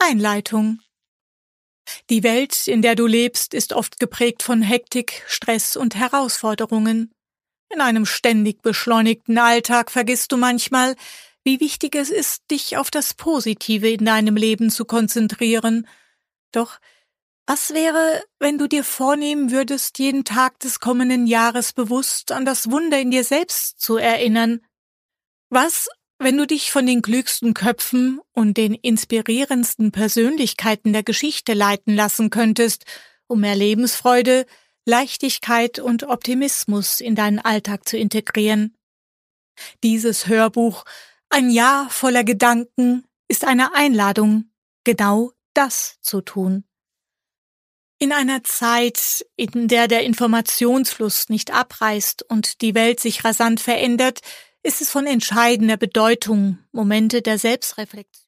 Einleitung. Die Welt, in der du lebst, ist oft geprägt von Hektik, Stress und Herausforderungen. In einem ständig beschleunigten Alltag vergisst du manchmal, wie wichtig es ist, dich auf das Positive in deinem Leben zu konzentrieren. Doch was wäre, wenn du dir vornehmen würdest, jeden Tag des kommenden Jahres bewusst an das Wunder in dir selbst zu erinnern? Was, wenn du dich von den klügsten Köpfen und den inspirierendsten Persönlichkeiten der Geschichte leiten lassen könntest, um mehr Lebensfreude, Leichtigkeit und Optimismus in deinen Alltag zu integrieren? Dieses Hörbuch, ein Jahr voller Gedanken, ist eine Einladung, genau das zu tun. In einer Zeit, in der der Informationsfluss nicht abreißt und die Welt sich rasant verändert, ist es von entscheidender Bedeutung, Momente der Selbstreflexion